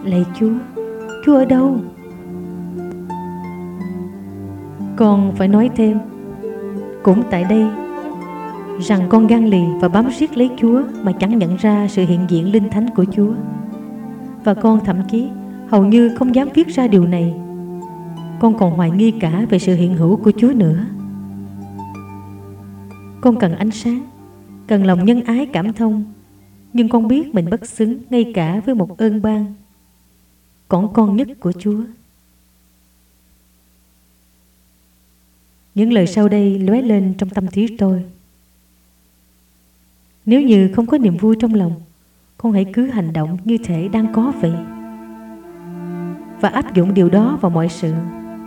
Lạy Chúa ở đâu? Con phải nói thêm, cũng tại đây, rằng con gan lì và bám riết lấy Chúa mà chẳng nhận ra sự hiện diện linh thánh của Chúa. Và con thậm chí hầu như không dám viết ra điều này. Con còn hoài nghi cả về sự hiện hữu của Chúa nữa. Con cần ánh sáng, cần lòng nhân ái cảm thông, nhưng con biết mình bất xứng ngay cả với một ơn ban còn con nhất của Chúa. Những lời sau đây lóe lên trong tâm trí tôi. Nếu như không có niềm vui trong lòng, con hãy cứ hành động như thể đang có vậy, và áp dụng điều đó vào mọi sự.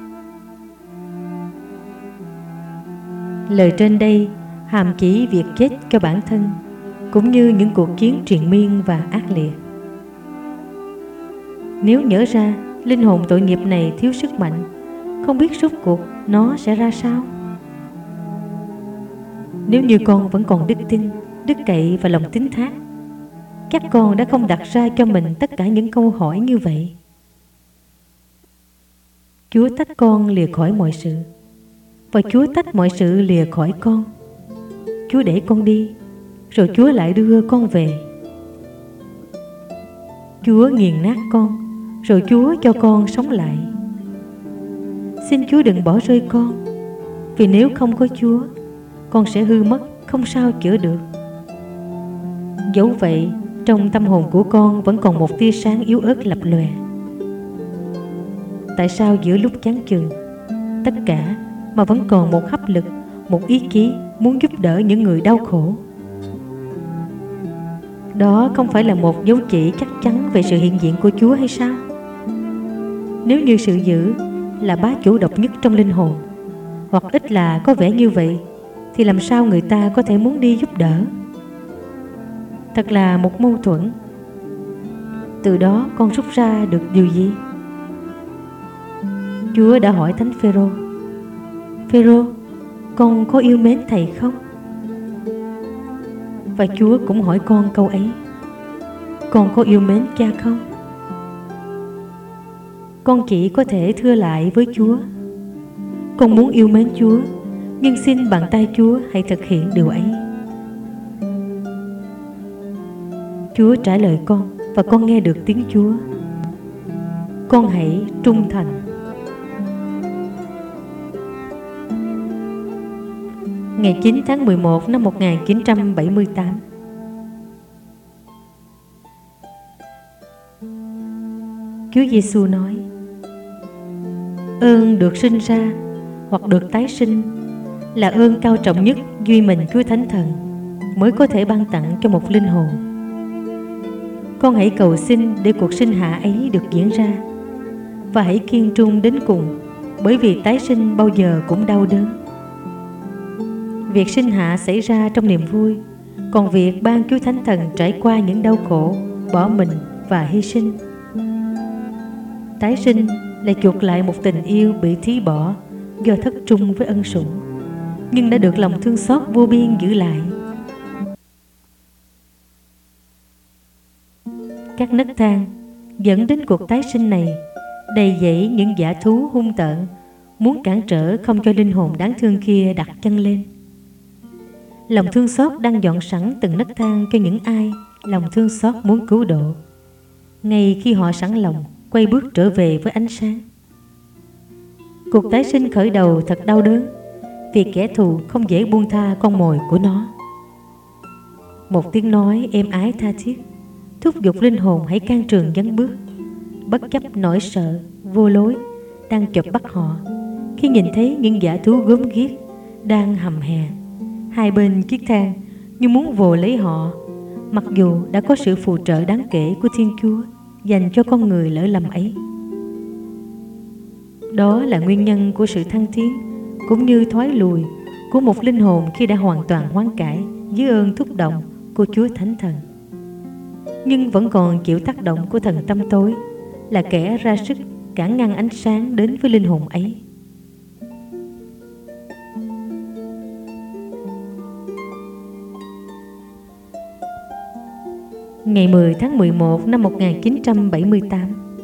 Lời trên đây hàm chỉ việc chết cho bản thân, cũng như những cuộc chiến triền miên và ác liệt. Nếu nhớ ra linh hồn tội nghiệp này thiếu sức mạnh, không biết rốt cuộc nó sẽ ra sao. Nếu như con vẫn còn đức tin, đức cậy và lòng tín thác, chắc con đã không đặt ra cho mình tất cả những câu hỏi như vậy. Chúa tách con lìa khỏi mọi sự, và Chúa tách mọi sự lìa khỏi con. Chúa để con đi, rồi Chúa lại đưa con về. Chúa nghiền nát con, rồi Chúa cho con sống lại. Xin Chúa đừng bỏ rơi con, vì nếu không có Chúa, con sẽ hư mất, không sao chữa được. Dẫu vậy, trong tâm hồn của con vẫn còn một tia sáng yếu ớt lập lòe. Tại sao giữa lúc chán chường tất cả mà vẫn còn một hấp lực, một ý chí muốn giúp đỡ những người đau khổ? Đó không phải là một dấu chỉ chắc chắn về sự hiện diện của Chúa hay sao? Nếu như sự dữ là bá chủ độc nhất trong linh hồn, hoặc ít là có vẻ như vậy, thì làm sao người ta có thể muốn đi giúp đỡ? Thật là một mâu thuẫn. Từ đó con rút ra được điều gì? Chúa đã hỏi Thánh Phêrô: Phêrô, con có yêu mến thầy không? Và Chúa cũng hỏi con câu ấy: con có yêu mến cha không? Con chỉ có thể thưa lại với Chúa: con muốn yêu mến Chúa, nhưng xin bàn tay Chúa hãy thực hiện điều ấy. Chúa trả lời con, và con nghe được tiếng Chúa: con hãy trung thành. Ngày 9 tháng 11 năm 1978. Chúa Giêsu nói: ơn được sinh ra hoặc được tái sinh là ơn cao trọng nhất duy mình Chúa Thánh Thần mới có thể ban tặng cho một linh hồn. Con hãy cầu xin để cuộc sinh hạ ấy được diễn ra, và hãy kiên trung đến cùng, bởi vì tái sinh bao giờ cũng đau đớn. Việc sinh hạ xảy ra trong niềm vui, còn việc ban Chúa Thánh Thần trải qua những đau khổ, bỏ mình và hy sinh. Tái sinh là chuộc lại một tình yêu bị thí bỏ do thất trung với ân sủng, nhưng đã được lòng thương xót vô biên giữ lại. Các nấc thang dẫn đến cuộc tái sinh này đầy dẫy những dã thú hung tợn, muốn cản trở không cho linh hồn đáng thương kia đặt chân lên. Lòng thương xót đang dọn sẵn từng nấc thang cho những ai lòng thương xót muốn cứu độ, ngay khi họ sẵn lòng quay bước trở về với ánh sáng. Cuộc tái sinh khởi đầu thật đau đớn, vì kẻ thù không dễ buông tha con mồi của nó. Một tiếng nói êm ái tha thiết thúc giục linh hồn hãy can trường dấn bước, bất chấp nỗi sợ vô lối đang chộp bắt họ khi nhìn thấy những dã thú gớm ghiếc đang hầm hè hai bên chiếc thang như muốn vồ lấy họ, mặc dù đã có sự phù trợ đáng kể của Thiên Chúa dành cho con người lỡ lầm ấy. Đó là nguyên nhân của sự thăng tiến cũng như thoái lùi của một linh hồn khi đã hoàn toàn hoán cải dưới ơn thúc động của Chúa Thánh Thần, nhưng vẫn còn chịu tác động của thần tâm tối, là kẻ ra sức cản ngăn ánh sáng đến với linh hồn ấy. Ngày 10 tháng 11 năm 1978,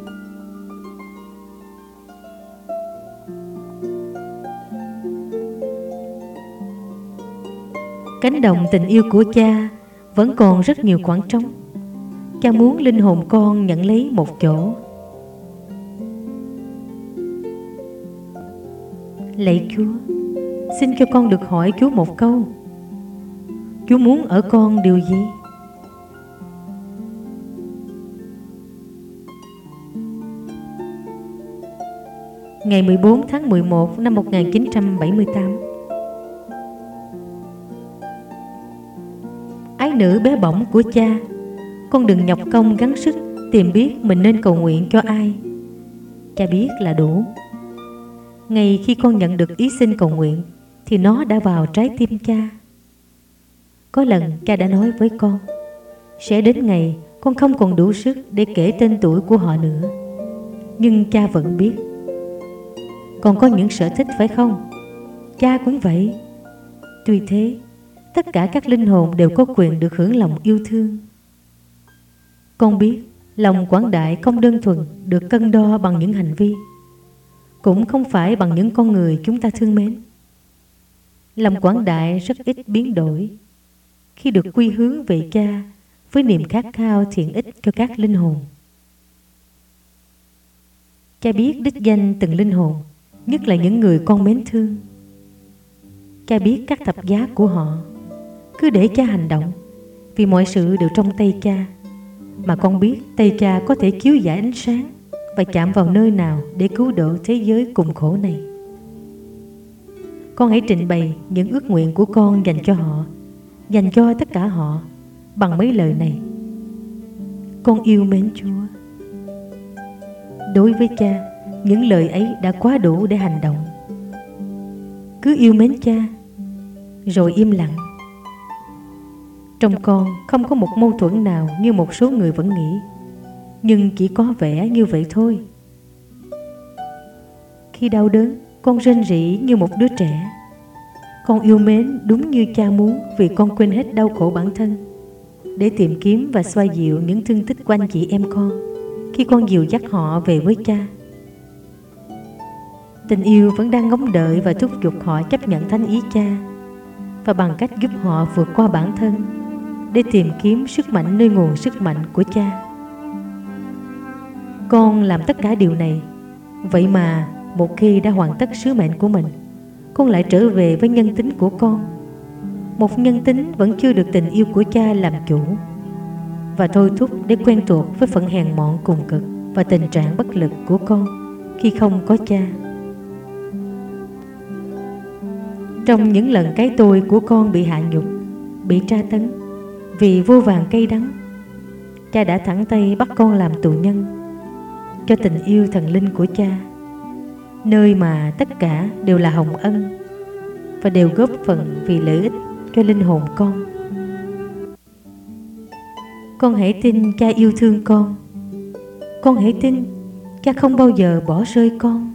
Cánh đồng tình yêu của cha vẫn còn rất nhiều khoảng trống. Cha muốn linh hồn con nhận lấy một chỗ. Lạy Chúa, xin cho con được hỏi Chúa một câu. Chúa muốn ở con điều gì? Ngày 14 tháng 11 năm 1978. Ái nữ bé bỏng của cha, con đừng nhọc công gắng sức tìm biết mình nên cầu nguyện cho ai. Cha biết là đủ. Ngay khi con nhận được ý xin cầu nguyện thì nó đã vào trái tim cha. Có lần cha đã nói với con, sẽ đến ngày con không còn đủ sức để kể tên tuổi của họ nữa. Nhưng cha vẫn biết. Con có những sở thích phải không? Cha cũng vậy. Tuy thế, tất cả các linh hồn đều có quyền được hưởng lòng yêu thương. Con biết lòng quảng đại không đơn thuần được cân đo bằng những hành vi, cũng không phải bằng những con người chúng ta thương mến. Lòng quảng đại rất ít biến đổi khi được quy hướng về cha với niềm khát khao thiện ích cho các linh hồn. Cha biết đích danh từng linh hồn, nhất là những người con mến thương. Cha biết các thập giá của họ. Cứ để cha hành động, vì mọi sự đều trong tay cha. Mà con biết tay cha có thể chiếu rải ánh sáng và chạm vào nơi nào để cứu độ thế giới cùng khổ này. Con hãy trình bày những ước nguyện của con dành cho họ, dành cho tất cả họ, bằng mấy lời này. Con yêu mến Chúa. Đối với cha, những lời ấy đã quá đủ để hành động. Cứ yêu mến cha, rồi im lặng. Trong con không có một mâu thuẫn nào như một số người vẫn nghĩ, nhưng chỉ có vẻ như vậy thôi. Khi đau đớn, con rên rỉ như một đứa trẻ. Con yêu mến đúng như cha muốn, vì con quên hết đau khổ bản thân để tìm kiếm và xoa dịu những thương tích của anh chị em con khi con dìu dắt họ về với cha. Tình yêu vẫn đang ngóng đợi và thúc giục họ chấp nhận thánh ý cha, và bằng cách giúp họ vượt qua bản thân để tìm kiếm sức mạnh nơi nguồn sức mạnh của cha. Con làm tất cả điều này. Vậy mà một khi đã hoàn tất sứ mệnh của mình, con lại trở về với nhân tính của con. Một nhân tính vẫn chưa được tình yêu của cha làm chủ, và thôi thúc để quen thuộc với phận hèn mọn cùng cực và tình trạng bất lực của con khi không có cha. Trong những lần cái tôi của con bị hạ nhục, bị tra tấn vì vô vàn cay đắng, cha đã thẳng tay bắt con làm tù nhân cho tình yêu thần linh của cha, nơi mà tất cả đều là hồng ân và đều góp phần vì lợi ích cho linh hồn con. Con hãy tin cha yêu thương con. Con hãy tin cha không bao giờ bỏ rơi con.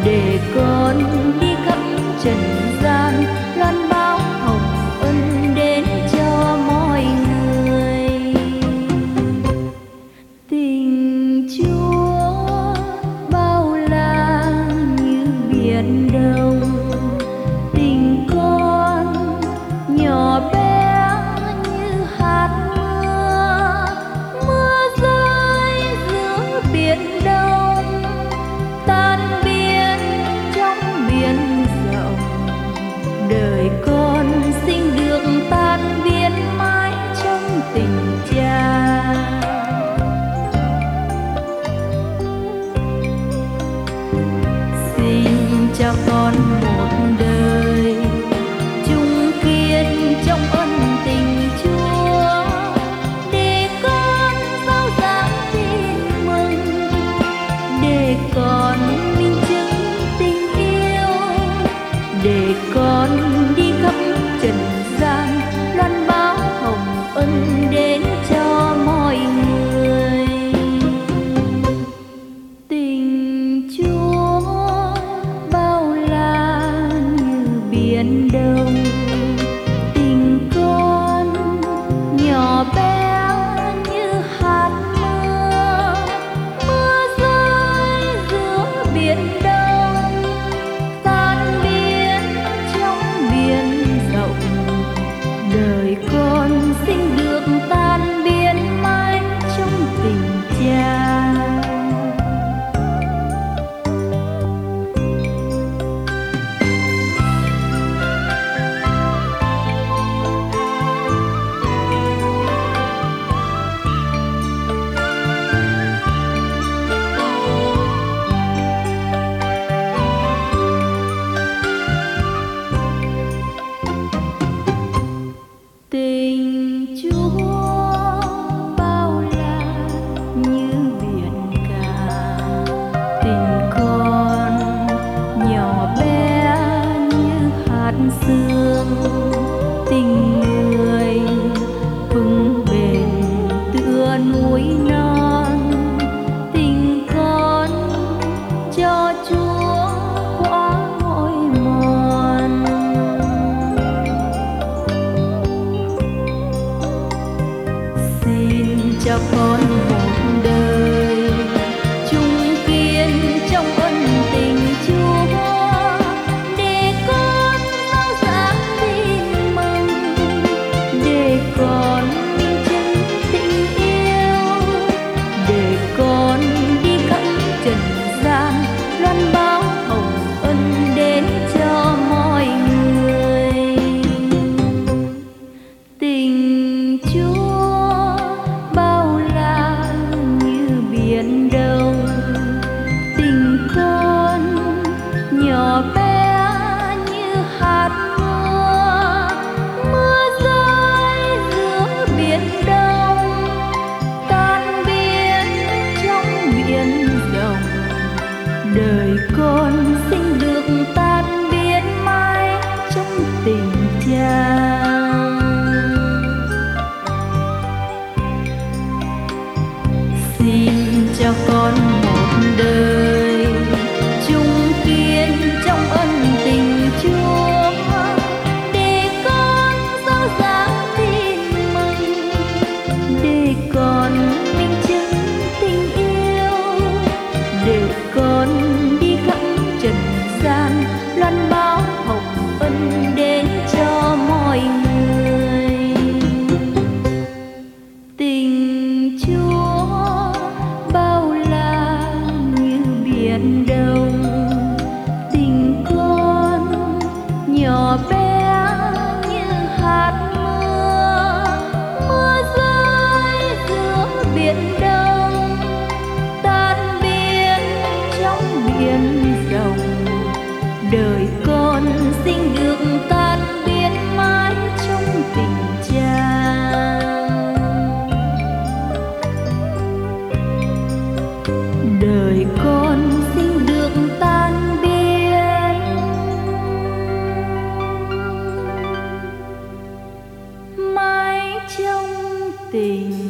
để con đi khắp trần gian loan báo hồng ân đến cho mọi người. Tình Chúa bao la như biển đông, tình con nhỏ bé như hạt mưa. Mưa rơi giữa biển đông, tan biến trong biển rộng. Đời con xin được tan biến mãi trong tình cha. Xin cho con một đời chung kiên trong ân tình Chúa, để con rao giảng tin mừng, để con minh chứng tình yêu, để con đi khắp trần gian loan báo hồng ân đến cho mọi người. Tình Chúa bao la như biển đông, tình con nhỏ bé như hạt mưa. Mưa rơi giữa biển đông, tan biến trong biển rộng. Đời con xin được tan biến mãi trong tình cha. Tình Chúa bao la như biển cả, tình con nhỏ bé như hạt sương. Tình người vững bền tựa núi non, tình con cho Chúa quá mỏi mòn. Xin cho con một đời chung kiên trong ân tình Chúa, để con rao giảng tin mừng, để con minh chứng tình yêu, để con đi khắp trần gian loan báo hồng ân đến cho mọi người. Tình Chúa bao la như biển đông, tình con nhỏ bé như hạt mưa. Mưa rơi giữa biển đông, tan biến trong biển rộng. Đời con xin được tan biến mãi trong tình cha. Xin cho con một đời chung kiên trong ân tình Chúa, để con rao giảng tin mừng, để con minh chứng tình yêu, để con đi khắp trần gian loan báo hồng ân đến cho mọi người. Tình Chúa bao la như biển đông, tình con nhỏ bé như hạt mưa. Mưa rơi giữa biển đông, tan biến trong biển rộng. Đời con xin được tan biến mãi trong tình cha. Đời con xin được tan biến mãi trong tình